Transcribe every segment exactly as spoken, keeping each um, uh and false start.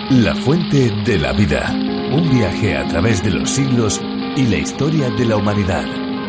La fuente de la vida. Un viaje a través de los siglos y la historia de la humanidad.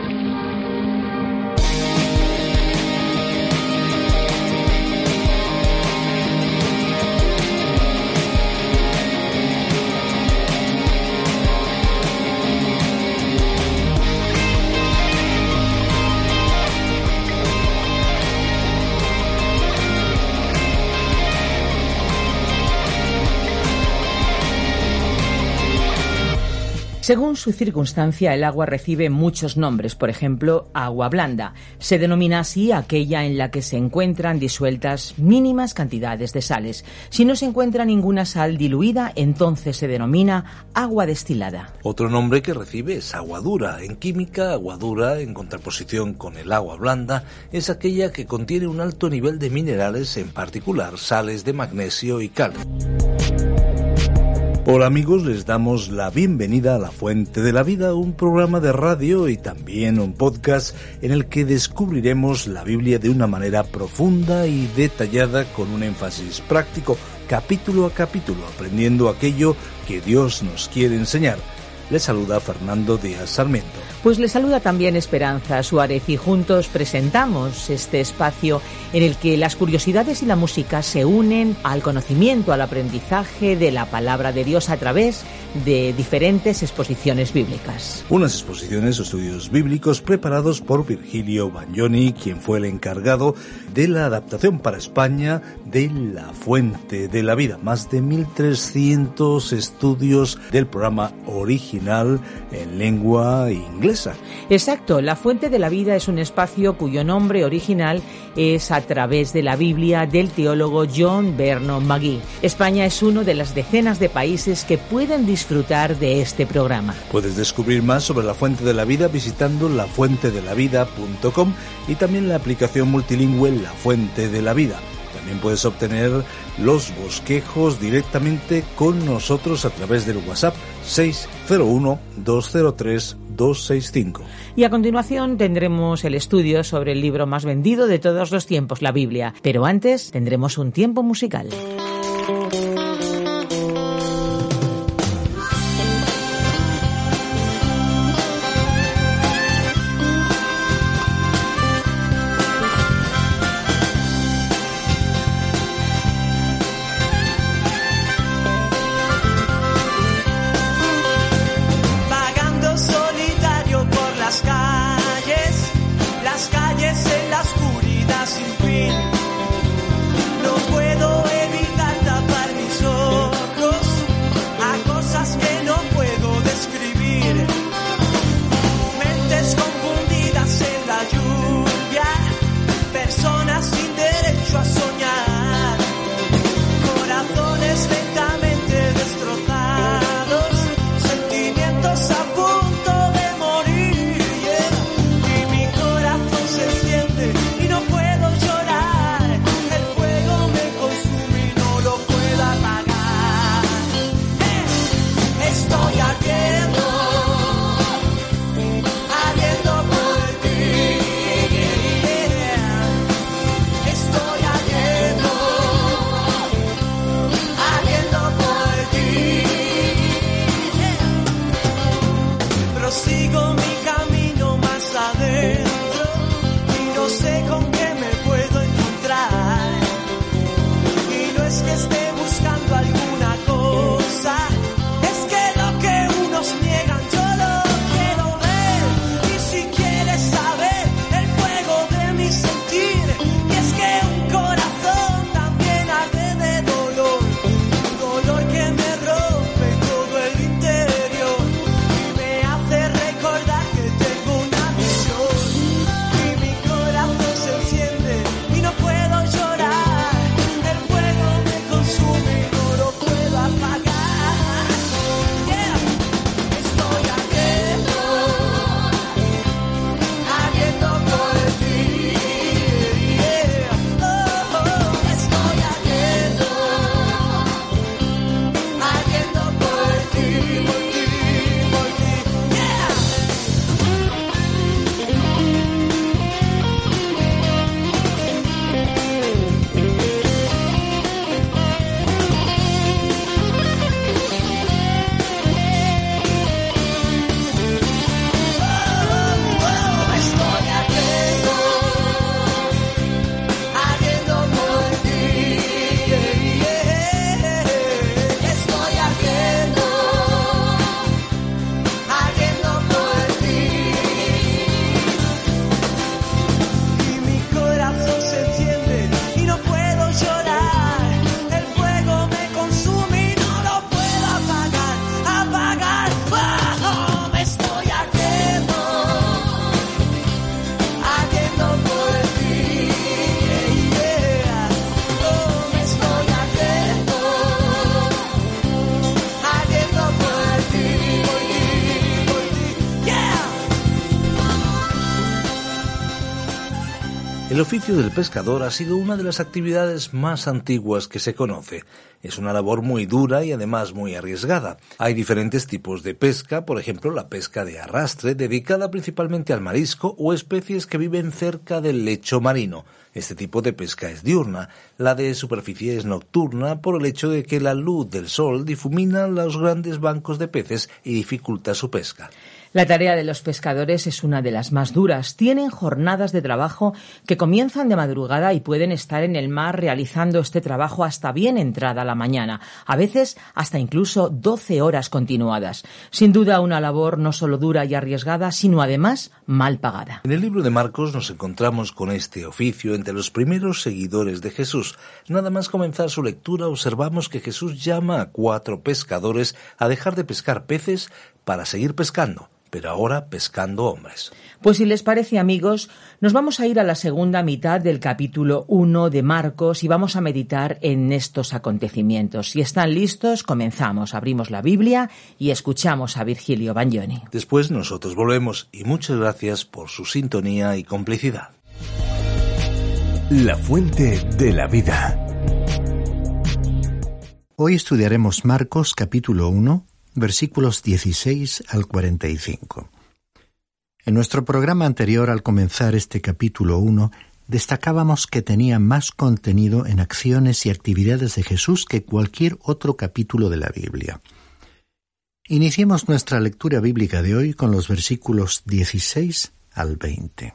Según su circunstancia, el agua recibe muchos nombres. Por ejemplo, agua blanda. Se denomina así aquella en la que se encuentran disueltas mínimas cantidades de sales. Si no se encuentra ninguna sal diluida, entonces se denomina agua destilada. Otro nombre que recibe es agua dura. En química, agua dura, en contraposición con el agua blanda, es aquella que contiene un alto nivel de minerales, en particular sales de magnesio y calcio. Hola amigos, les damos la bienvenida a La Fuente de la Vida, un programa de radio y también un podcast en el que descubriremos la Biblia de una manera profunda y detallada con un énfasis práctico, capítulo a capítulo, aprendiendo aquello que Dios nos quiere enseñar. Les saluda Fernando Díaz Sarmiento. Pues les saluda también Esperanza Suárez y juntos presentamos este espacio en el que las curiosidades y la música se unen al conocimiento, al aprendizaje de la palabra de Dios a través de diferentes exposiciones bíblicas. Unas exposiciones o estudios bíblicos preparados por Virgilio Bagnoni, quien fue el encargado de la adaptación para España de La Fuente de la Vida. Más de mil trescientos estudios del programa original en lengua inglesa. Exacto, La Fuente de la Vida es un espacio cuyo nombre original es a través de la Biblia del teólogo John Vernon McGee. España es uno de las decenas de países que pueden disfrutar de este programa. Puedes descubrir más sobre La Fuente de la Vida visitando la fuente de la vida punto com y también la aplicación multilingüe La Fuente de la Vida. También puedes obtener los bosquejos directamente con nosotros a través del WhatsApp seis cero uno, dos cero tres, dos seis cinco. Y a continuación tendremos el estudio sobre el libro más vendido de todos los tiempos, la Biblia. Pero antes tendremos un tiempo musical. En la oscuridad sin fin, no puedo evitar El oficio del pescador ha sido una de las actividades más antiguas que se conoce. Es una labor muy dura y además muy arriesgada. Hay diferentes tipos de pesca, por ejemplo la pesca de arrastre, dedicada principalmente al marisco o especies que viven cerca del lecho marino. Este tipo de pesca es diurna. La de superficie es nocturna por el hecho de que la luz del sol difumina los grandes bancos de peces y dificulta su pesca. La tarea de los pescadores es una de las más duras. Tienen jornadas de trabajo que comienzan de madrugada y pueden estar en el mar realizando este trabajo hasta bien entrada la mañana, a veces hasta incluso doce horas continuadas. Sin duda una labor no solo dura y arriesgada, sino además mal pagada. En el libro de Marcos nos encontramos con este oficio entre los primeros seguidores de Jesús. Nada más comenzar su lectura observamos que Jesús llama a cuatro pescadores a dejar de pescar peces para seguir pescando, pero ahora pescando hombres. Pues si les parece, amigos, nos vamos a ir a la segunda mitad del capítulo uno de Marcos y vamos a meditar en estos acontecimientos. Si están listos, comenzamos, abrimos la Biblia y escuchamos a Virgilio Bagnoni. Después nosotros volvemos y muchas gracias por su sintonía y complicidad. La fuente de la vida. Hoy estudiaremos Marcos capítulo uno, versículos dieciséis al cuarenta y cinco. En nuestro programa anterior, al comenzar este capítulo uno, destacábamos que tenía más contenido en acciones y actividades de Jesús que cualquier otro capítulo de la Biblia. Iniciemos nuestra lectura bíblica de hoy con los versículos dieciséis al veinte.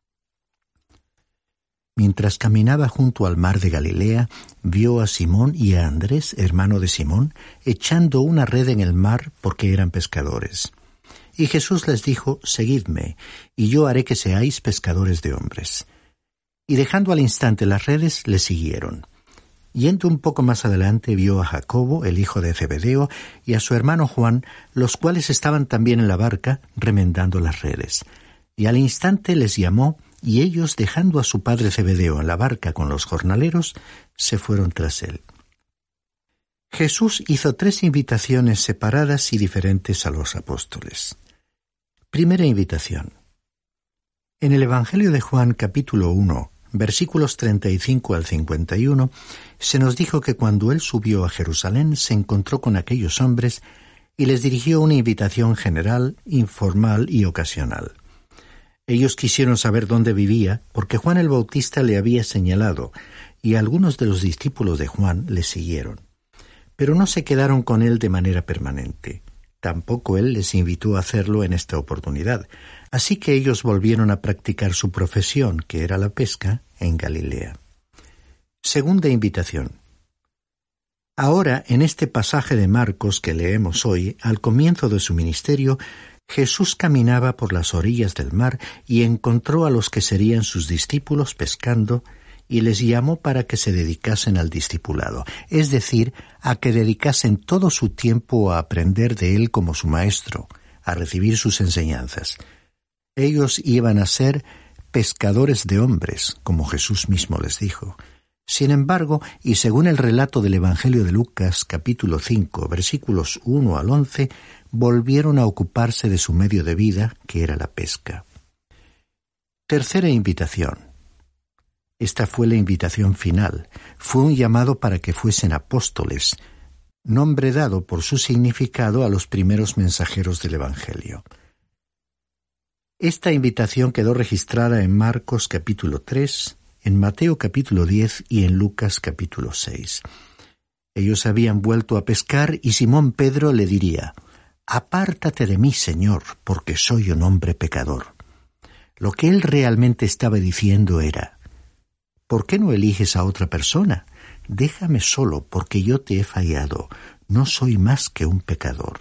Mientras caminaba junto al mar de Galilea, vio a Simón y a Andrés, hermano de Simón, echando una red en el mar porque eran pescadores. Y Jesús les dijo: «Seguidme, y yo haré que seáis pescadores de hombres». Y dejando al instante las redes, le siguieron. Yendo un poco más adelante, vio a Jacobo, el hijo de Zebedeo, y a su hermano Juan, los cuales estaban también en la barca, remendando las redes. Y al instante les llamó, y ellos, dejando a su padre Zebedeo en la barca con los jornaleros, se fueron tras él. Jesús hizo tres invitaciones separadas y diferentes a los apóstoles. Primera invitación. En el Evangelio de Juan, capítulo uno, versículos treinta y cinco al cincuenta y uno, se nos dijo que cuando él subió a Jerusalén se encontró con aquellos hombres y les dirigió una invitación general, informal y ocasional. Ellos quisieron saber dónde vivía, porque Juan el Bautista le había señalado, y algunos de los discípulos de Juan le siguieron. Pero no se quedaron con él de manera permanente. Tampoco él les invitó a hacerlo en esta oportunidad, así que ellos volvieron a practicar su profesión, que era la pesca, en Galilea. Segunda invitación. Ahora, en este pasaje de Marcos que leemos hoy, al comienzo de su ministerio, Jesús caminaba por las orillas del mar y encontró a los que serían sus discípulos pescando y les llamó para que se dedicasen al discipulado, es decir, a que dedicasen todo su tiempo a aprender de él como su maestro, a recibir sus enseñanzas. Ellos iban a ser pescadores de hombres, como Jesús mismo les dijo. Sin embargo, y según el relato del Evangelio de Lucas, capítulo cinco, versículos uno al once, volvieron a ocuparse de su medio de vida, que era la pesca. Tercera invitación. Esta fue la invitación final. Fue un llamado para que fuesen apóstoles, nombre dado por su significado a los primeros mensajeros del Evangelio. Esta invitación quedó registrada en Marcos capítulo tres, en Mateo capítulo diez y en Lucas capítulo seis. Ellos habían vuelto a pescar y Simón Pedro le diría: «Apártate de mí, Señor, porque soy un hombre pecador». Lo que él realmente estaba diciendo era: «¿Por qué no eliges a otra persona? Déjame solo, porque yo te he fallado. No soy más que un pecador».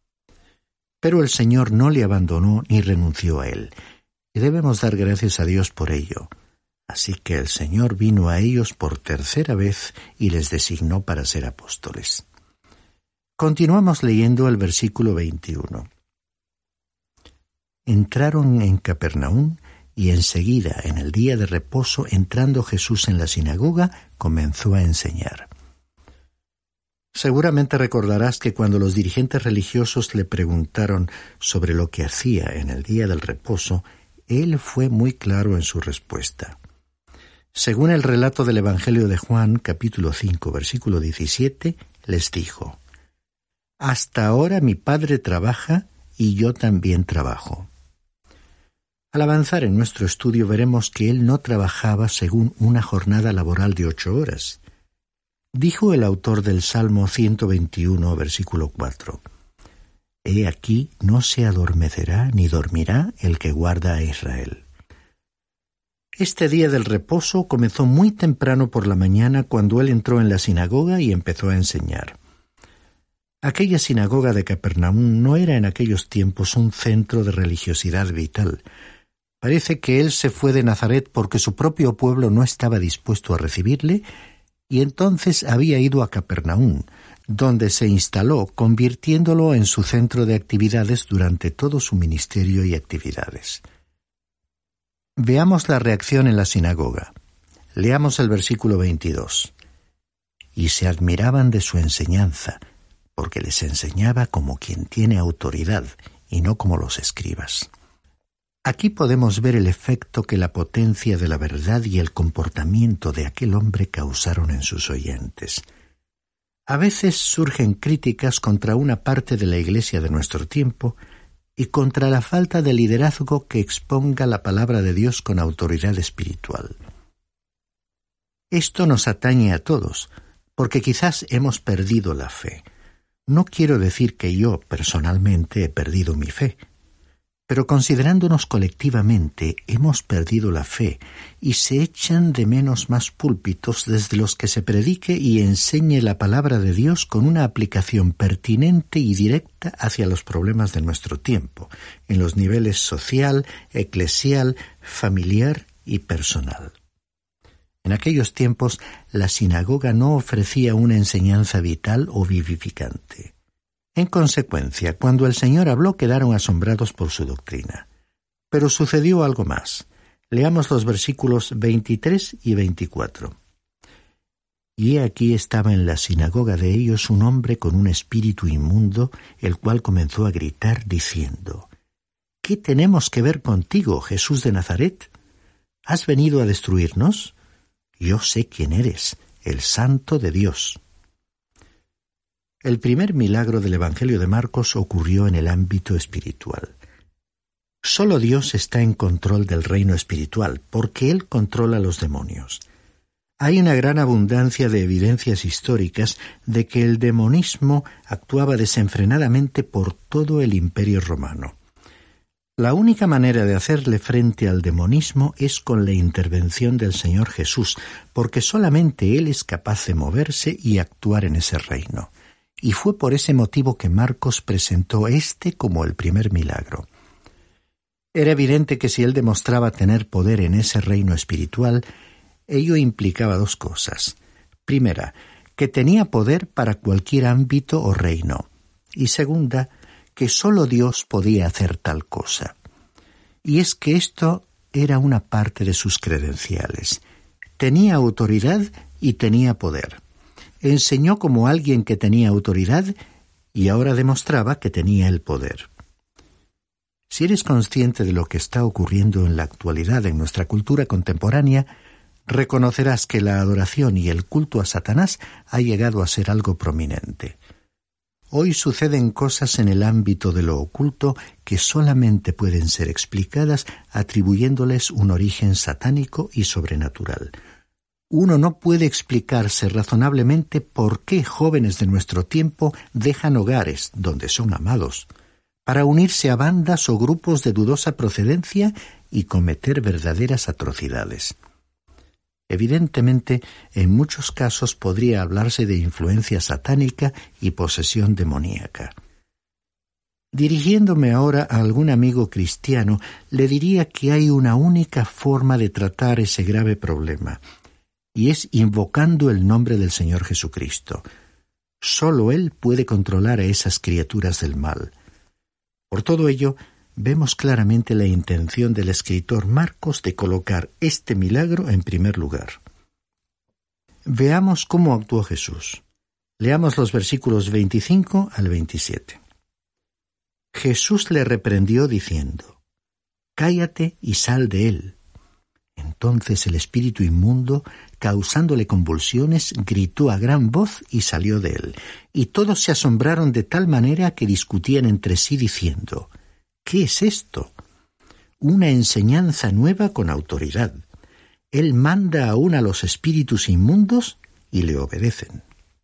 Pero el Señor no le abandonó ni renunció a él, y debemos dar gracias a Dios por ello. Así que el Señor vino a ellos por tercera vez y les designó para ser apóstoles. Continuamos leyendo el versículo veintiuno. Entraron en Capernaum y enseguida, en el día de reposo, entrando Jesús en la sinagoga, comenzó a enseñar. Seguramente recordarás que cuando los dirigentes religiosos le preguntaron sobre lo que hacía en el día del reposo, él fue muy claro en su respuesta. Según el relato del Evangelio de Juan, capítulo cinco, versículo diecisiete, les dijo: «Hasta ahora mi Padre trabaja y yo también trabajo». Al avanzar en nuestro estudio veremos que él no trabajaba según una jornada laboral de ocho horas. Dijo el autor del Salmo ciento veintiuno, versículo cuatro: «He aquí no se adormecerá ni dormirá el que guarda a Israel». Este día del reposo comenzó muy temprano por la mañana cuando él entró en la sinagoga y empezó a enseñar. Aquella sinagoga de Capernaum no era en aquellos tiempos un centro de religiosidad vital. Parece que él se fue de Nazaret porque su propio pueblo no estaba dispuesto a recibirle, y entonces había ido a Capernaum, donde se instaló, convirtiéndolo en su centro de actividades durante todo su ministerio y actividades. Veamos la reacción en la sinagoga. Leamos el versículo veintidós. «Y se admiraban de su enseñanza, porque les enseñaba como quien tiene autoridad, y no como los escribas». Aquí podemos ver el efecto que la potencia de la verdad y el comportamiento de aquel hombre causaron en sus oyentes. A veces surgen críticas contra una parte de la Iglesia de nuestro tiempo y contra la falta de liderazgo que exponga la palabra de Dios con autoridad espiritual. Esto nos atañe a todos, porque quizás hemos perdido la fe. No quiero decir que yo, personalmente, he perdido mi fe, pero considerándonos colectivamente, hemos perdido la fe y se echan de menos más púlpitos desde los que se predique y enseñe la palabra de Dios con una aplicación pertinente y directa hacia los problemas de nuestro tiempo, en los niveles social, eclesial, familiar y personal. En aquellos tiempos, la sinagoga no ofrecía una enseñanza vital o vivificante. En consecuencia, cuando el Señor habló, quedaron asombrados por su doctrina. Pero sucedió algo más. Leamos los versículos veintitrés y veinticuatro. «Y he aquí estaba en la sinagoga de ellos un hombre con un espíritu inmundo, el cual comenzó a gritar diciendo: ¿Qué tenemos que ver contigo, Jesús de Nazaret? ¿Has venido a destruirnos? Yo sé quién eres, el Santo de Dios». El primer milagro del Evangelio de Marcos ocurrió en el ámbito espiritual. Solo Dios está en control del reino espiritual, porque Él controla los demonios. Hay una gran abundancia de evidencias históricas de que el demonismo actuaba desenfrenadamente por todo el Imperio Romano. La única manera de hacerle frente al demonismo es con la intervención del Señor Jesús, porque solamente Él es capaz de moverse y actuar en ese reino. Y fue por ese motivo que Marcos presentó este como el primer milagro. Era evidente que si él demostraba tener poder en ese reino espiritual, ello implicaba dos cosas. Primera, que tenía poder para cualquier ámbito o reino. Y segunda, que sólo Dios podía hacer tal cosa. Y es que esto era una parte de sus credenciales. Tenía autoridad y tenía poder. Enseñó como alguien que tenía autoridad y ahora demostraba que tenía el poder. Si eres consciente de lo que está ocurriendo en la actualidad en nuestra cultura contemporánea, reconocerás que la adoración y el culto a Satanás ha llegado a ser algo prominente. Hoy suceden cosas en el ámbito de lo oculto que solamente pueden ser explicadas atribuyéndoles un origen satánico y sobrenatural. Uno no puede explicarse razonablemente por qué jóvenes de nuestro tiempo dejan hogares, donde son amados, para unirse a bandas o grupos de dudosa procedencia y cometer verdaderas atrocidades. Evidentemente, en muchos casos podría hablarse de influencia satánica y posesión demoníaca. Dirigiéndome ahora a algún amigo cristiano, le diría que hay una única forma de tratar ese grave problema, y es invocando el nombre del Señor Jesucristo. Solo Él puede controlar a esas criaturas del mal. Por todo ello, vemos claramente la intención del escritor Marcos de colocar este milagro en primer lugar. Veamos cómo actuó Jesús. Leamos los versículos veinticinco al veintisiete. Jesús le reprendió diciendo: «Cállate y sal de él». Entonces el espíritu inmundo, causándole convulsiones, gritó a gran voz y salió de él. Y todos se asombraron de tal manera que discutían entre sí diciendo: ¿qué es esto? Una enseñanza nueva con autoridad. Él manda aún a los espíritus inmundos y le obedecen.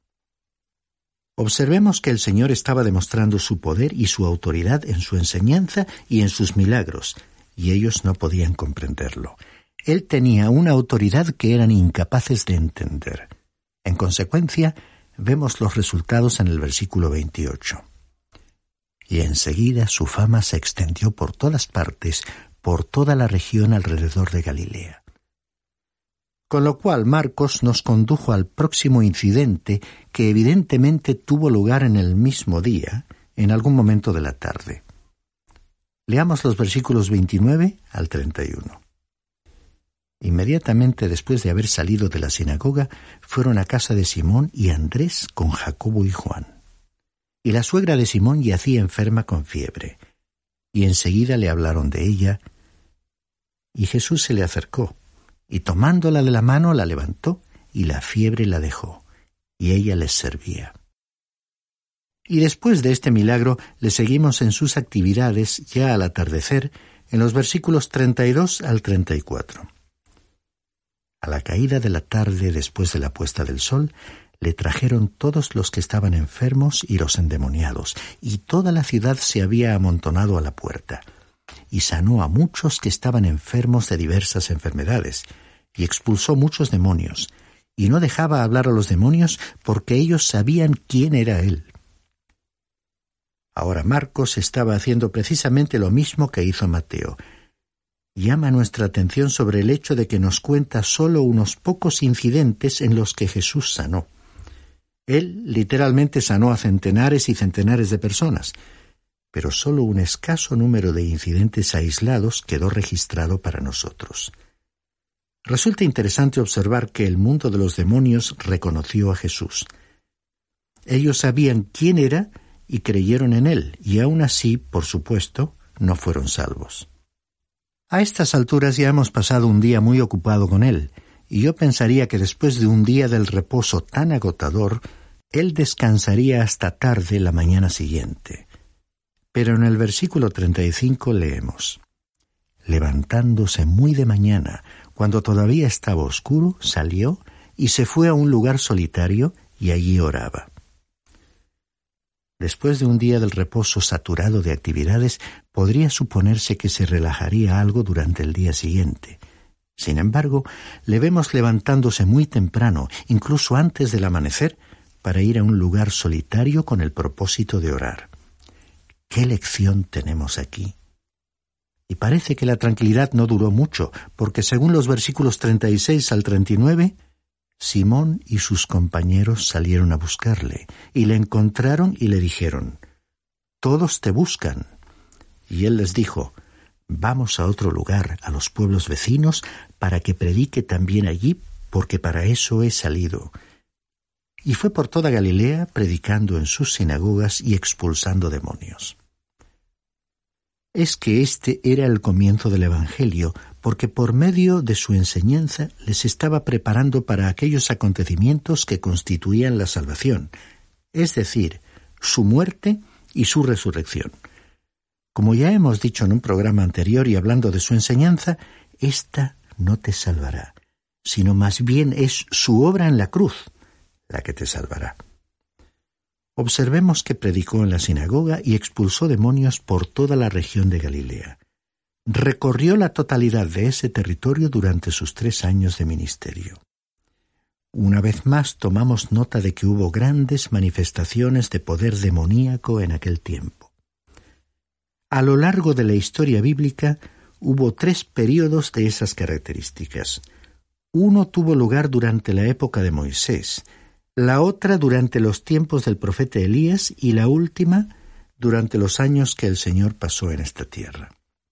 Observemos que el Señor estaba demostrando su poder y su autoridad en su enseñanza y en sus milagros, y ellos no podían comprenderlo. Él tenía una autoridad que eran incapaces de entender. En consecuencia, vemos los resultados en el versículo veintiocho. Y enseguida su fama se extendió por todas partes, por toda la región alrededor de Galilea. Con lo cual Marcos nos condujo al próximo incidente que evidentemente tuvo lugar en el mismo día, en algún momento de la tarde. Leamos los versículos veintinueve al treinta y uno. Inmediatamente después de haber salido de la sinagoga, fueron a casa de Simón y Andrés con Jacobo y Juan. Y la suegra de Simón yacía enferma con fiebre, y enseguida le hablaron de ella, y Jesús se le acercó, y tomándola de la mano la levantó, y la fiebre la dejó, y ella les servía. Y después de este milagro le seguimos en sus actividades ya al atardecer, en los versículos treinta y dos al treinta y cuatro. A la caída de la tarde, después de la puesta del sol, le trajeron todos los que estaban enfermos y los endemoniados, y toda la ciudad se había amontonado a la puerta. Y sanó a muchos que estaban enfermos de diversas enfermedades, y expulsó muchos demonios, y no dejaba hablar a los demonios porque ellos sabían quién era él. Ahora Marcos estaba haciendo precisamente lo mismo que hizo Mateo. Llama nuestra atención sobre el hecho de que nos cuenta solo unos pocos incidentes en los que Jesús sanó. Él literalmente sanó a centenares y centenares de personas, pero solo un escaso número de incidentes aislados quedó registrado para nosotros. Resulta interesante observar que el mundo de los demonios reconoció a Jesús. Ellos sabían quién era y creyeron en él, y aún así, por supuesto, no fueron salvos. A estas alturas ya hemos pasado un día muy ocupado con él, y yo pensaría que después de un día del reposo tan agotador, él descansaría hasta tarde la mañana siguiente. Pero en el versículo treinta y cinco leemos: levantándose muy de mañana, cuando todavía estaba oscuro, salió y se fue a un lugar solitario y allí oraba. Después de un día del reposo saturado de actividades, podría suponerse que se relajaría algo durante el día siguiente. Sin embargo, le vemos levantándose muy temprano, incluso antes del amanecer, para ir a un lugar solitario con el propósito de orar. ¿Qué lección tenemos aquí? Y parece que la tranquilidad no duró mucho, porque según los versículos treinta y seis al treinta y nueve, Simón y sus compañeros salieron a buscarle, y le encontraron y le dijeron: «Todos te buscan». Y él les dijo: «Vamos a otro lugar, a los pueblos vecinos, para que predique también allí, porque para eso he salido». Y fue por toda Galilea, predicando en sus sinagogas y expulsando demonios. Es que este era el comienzo del Evangelio, porque por medio de su enseñanza les estaba preparando para aquellos acontecimientos que constituían la salvación, es decir, su muerte y su resurrección. Como ya hemos dicho en un programa anterior y hablando de su enseñanza, esta no te salvará, sino más bien es su obra en la cruz la que te salvará. Observemos que predicó en la sinagoga y expulsó demonios por toda la región de Galilea. Recorrió la totalidad de ese territorio durante sus tres años de ministerio. Una vez más tomamos nota de que hubo grandes manifestaciones de poder demoníaco en aquel tiempo. A lo largo de la historia bíblica hubo tres períodos de esas características. Uno tuvo lugar durante la época de Moisés, la otra durante los tiempos del profeta Elías y la última durante los años que el Señor pasó en esta tierra.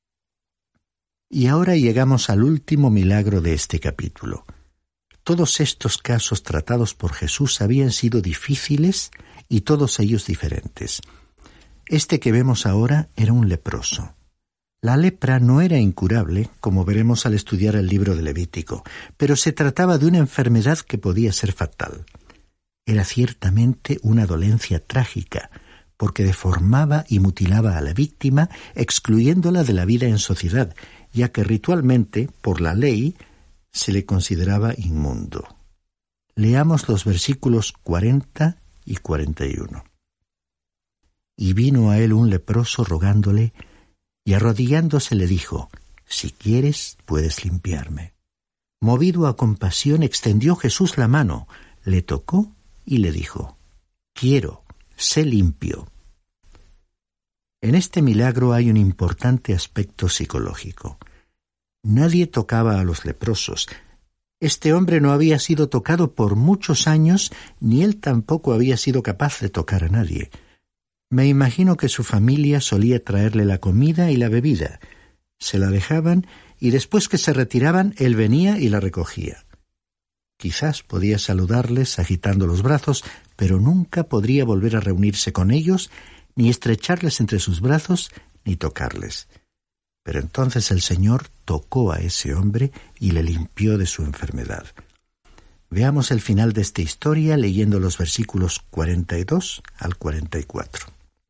Y ahora llegamos al último milagro de este capítulo. Todos estos casos tratados por Jesús habían sido difíciles y todos ellos diferentes. Este que vemos ahora era un leproso. La lepra no era incurable, como veremos al estudiar el libro de Levítico, pero se trataba de una enfermedad que podía ser fatal. Era ciertamente una dolencia trágica, porque deformaba y mutilaba a la víctima, excluyéndola de la vida en sociedad, ya que ritualmente, por la ley, se le consideraba inmundo. Leamos los versículos cuarenta y cuarenta y uno. Y vino a él un leproso rogándole, y arrodillándose le dijo: si quieres, puedes limpiarme. Movido a compasión, extendió Jesús la mano, le tocó y le dijo: quiero, sé limpio. En este milagro hay un importante aspecto psicológico. Nadie tocaba a los leprosos. Este hombre no había sido tocado por muchos años, ni él tampoco había sido capaz de tocar a nadie. Me imagino que su familia solía traerle la comida y la bebida. Se la dejaban y después que se retiraban, él venía y la recogía. Quizás podía saludarles agitando los brazos, pero nunca podría volver a reunirse con ellos, ni estrecharles entre sus brazos, ni tocarles. Pero entonces el Señor tocó a ese hombre y le limpió de su enfermedad. Veamos el final de esta historia leyendo los versículos cuarenta y dos al cuarenta y cuatro.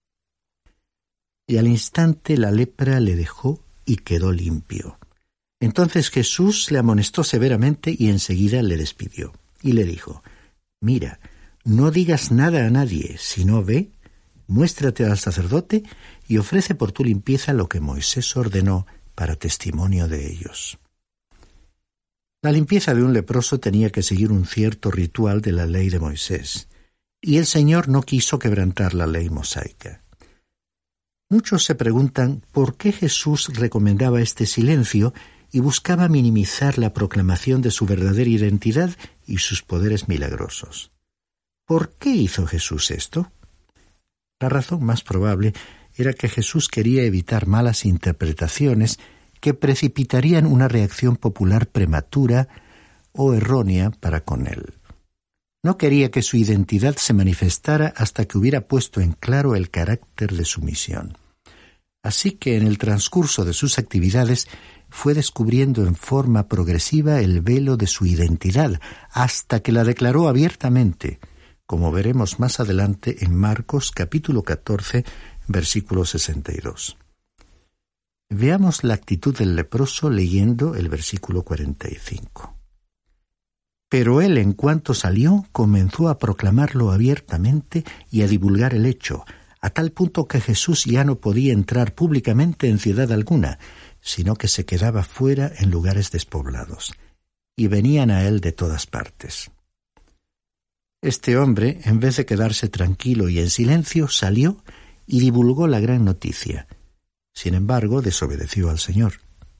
Y al instante la lepra le dejó y quedó limpio. Entonces Jesús le amonestó severamente y enseguida le despidió. Y le dijo: mira, no digas nada a nadie, sino ve, muéstrate al sacerdote y ofrece por tu limpieza lo que Moisés ordenó para testimonio de ellos. La limpieza de un leproso tenía que seguir un cierto ritual de la ley de Moisés, y el Señor no quiso quebrantar la ley mosaica. Muchos se preguntan por qué Jesús recomendaba este silencio y buscaba minimizar la proclamación de su verdadera identidad y sus poderes milagrosos. ¿Por qué hizo Jesús esto? La razón más probable era que Jesús quería evitar malas interpretaciones que precipitarían una reacción popular prematura o errónea para con él. No quería que su identidad se manifestara hasta que hubiera puesto en claro el carácter de su misión. Así que en el transcurso de sus actividades fue descubriendo en forma progresiva el velo de su identidad hasta que la declaró abiertamente, como veremos más adelante en Marcos capítulo catorce, versículo sesenta y dos. Veamos la actitud del leproso leyendo el versículo cuarenta y cinco. Pero él, en cuanto salió, comenzó a proclamarlo abiertamente y a divulgar el hecho, a tal punto que Jesús ya no podía entrar públicamente en ciudad alguna, sino que se quedaba fuera en lugares despoblados, y venían a él de todas partes. Este hombre, en vez de quedarse tranquilo y en silencio, salió y divulgó la gran noticia. Sin embargo, desobedeció al Señor.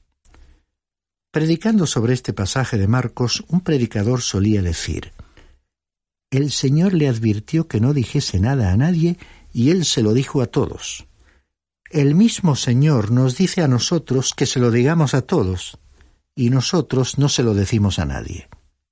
Predicando sobre este pasaje de Marcos, un predicador solía decir: el Señor le advirtió que no dijese nada a nadie y él se lo dijo a todos. El mismo Señor nos dice a nosotros que se lo digamos a todos, y nosotros no se lo decimos a nadie.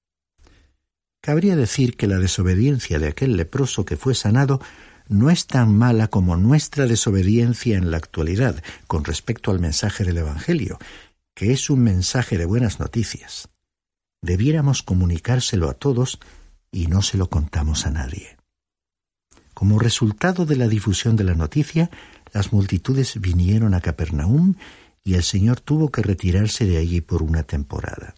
Cabría decir que la desobediencia de aquel leproso que fue sanado no es tan mala como nuestra desobediencia en la actualidad con respecto al mensaje del Evangelio, que es un mensaje de buenas noticias. Debiéramos comunicárselo a todos y no se lo contamos a nadie. Como resultado de la difusión de la noticia, las multitudes vinieron a Capernaum y el Señor tuvo que retirarse de allí por una temporada.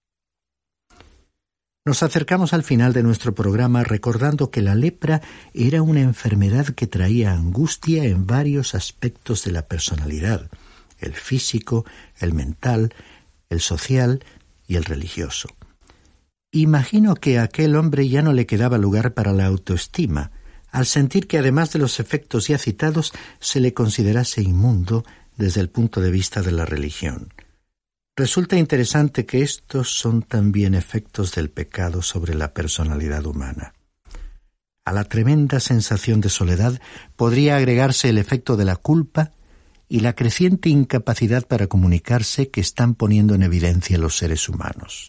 Nos acercamos al final de nuestro programa recordando que la lepra era una enfermedad que traía angustia en varios aspectos de la personalidad: el físico, el mental, el social y el religioso. Imagino que a aquel hombre ya no le quedaba lugar para la autoestima, al sentir que además de los efectos ya citados, se le considerase inmundo desde el punto de vista de la religión. Resulta interesante que estos son también efectos del pecado sobre la personalidad humana. A la tremenda sensación de soledad podría agregarse el efecto de la culpa y la creciente incapacidad para comunicarse que están poniendo en evidencia los seres humanos.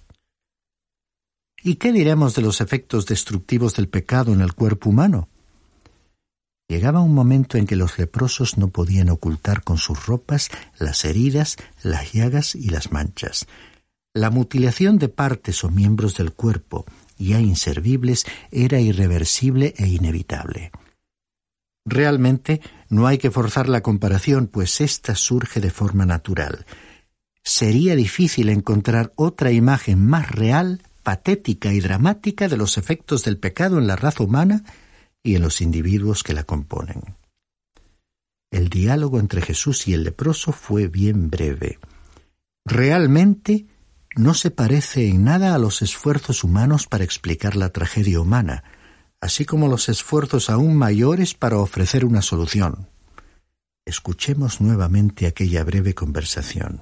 ¿Y qué diremos de los efectos destructivos del pecado en el cuerpo humano? Llegaba un momento en que los leprosos no podían ocultar con sus ropas las heridas, las llagas y las manchas. La mutilación de partes o miembros del cuerpo, ya inservibles, era irreversible e inevitable. Realmente no hay que forzar la comparación, pues ésta surge de forma natural. Sería difícil encontrar otra imagen más real, patética y dramática de los efectos del pecado en la raza humana y en los individuos que la componen. El diálogo entre Jesús y el leproso fue bien breve. Realmente no se parece en nada a los esfuerzos humanos para explicar la tragedia humana, así como los esfuerzos aún mayores para ofrecer una solución. Escuchemos nuevamente aquella breve conversación.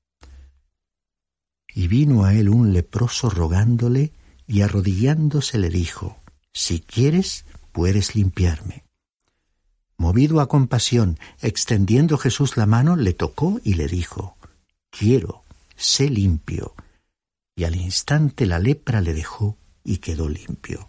Y vino a él un leproso rogándole, y arrodillándose le dijo: «Si quieres, puedes limpiarme». Movido a compasión, extendiendo Jesús la mano, le tocó y le dijo: «Quiero, sé limpio». Y al instante la lepra le dejó y quedó limpio.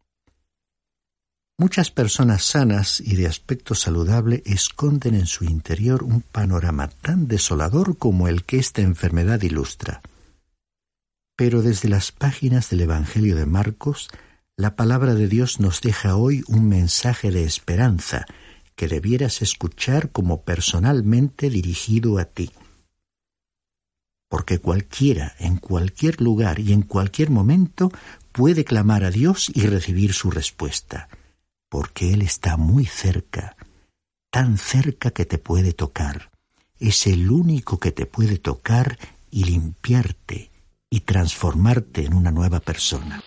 Muchas personas sanas y de aspecto saludable esconden en su interior un panorama tan desolador como el que esta enfermedad ilustra. Pero desde las páginas del Evangelio de Marcos, la palabra de Dios nos deja hoy un mensaje de esperanza que debieras escuchar como personalmente dirigido a ti. Porque cualquiera, en cualquier lugar y en cualquier momento, puede clamar a Dios y recibir su respuesta, porque Él está muy cerca, tan cerca que te puede tocar. Es el único que te puede tocar y limpiarte y transformarte en una nueva persona.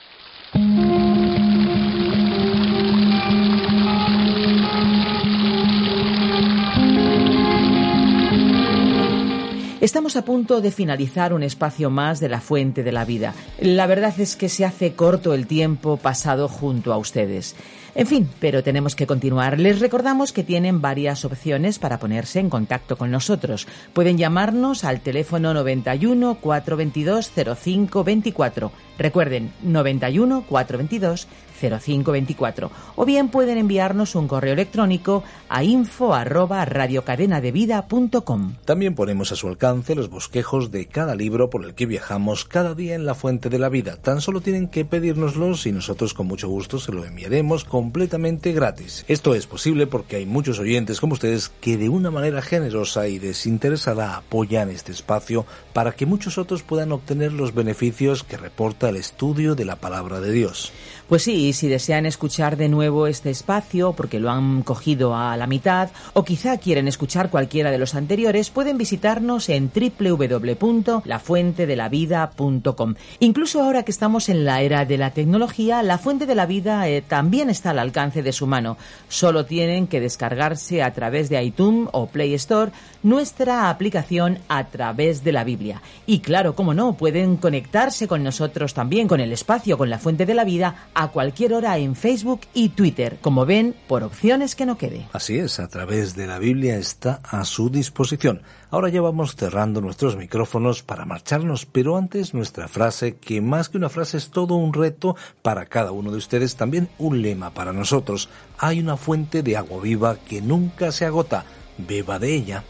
Estamos a punto de finalizar un espacio más de la Fuente de la Vida. La verdad es que se hace corto el tiempo pasado junto a ustedes. En fin, pero tenemos que continuar. Les recordamos que tienen varias opciones para ponerse en contacto con nosotros. Pueden llamarnos al teléfono noventa y uno, cuatrocientos veintidós, cero cinco veinticuatro. Recuerden, noventa y uno, cuatrocientos veintidós, cero cinco veinticuatro. O bien pueden enviarnos un correo electrónico a info arroba radiocadenadevida punto com. También ponemos a su alcance los bosquejos de cada libro por el que viajamos cada día en la Fuente de la Vida. Tan solo tienen que pedírnoslos y nosotros con mucho gusto se lo enviaremos completamente gratis. Esto es posible porque hay muchos oyentes como ustedes que de una manera generosa y desinteresada apoyan este espacio para que muchos otros puedan obtener los beneficios que reporta el estudio de la Palabra de Dios. Pues sí, si desean escuchar de nuevo este espacio porque lo han cogido a la mitad o quizá quieren escuchar cualquiera de los anteriores, pueden visitarnos en doble u doble u doble u punto la fuente de la vida punto com. Incluso ahora que estamos en la era de la tecnología, La Fuente de la Vida eh, también está al alcance de su mano. Solo tienen que descargarse a través de iTunes o Play Store nuestra aplicación A Través de la Biblia. Y claro, cómo no, pueden conectarse con nosotros también, con el espacio, con La Fuente de la Vida, a cualquier hora en Facebook y Twitter, como ven, por opciones que no quede. Así es, A Través de la Biblia está a su disposición. Ahora ya vamos cerrando nuestros micrófonos para marcharnos, pero antes nuestra frase, que más que una frase es todo un reto para cada uno de ustedes, también un lema para nosotros. Hay una fuente de agua viva que nunca se agota, beba de ella.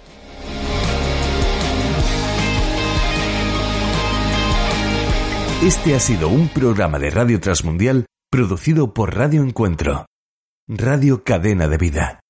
Este ha sido un programa de Radio Transmundial producido por Radio Encuentro, Radio Cadena de Vida.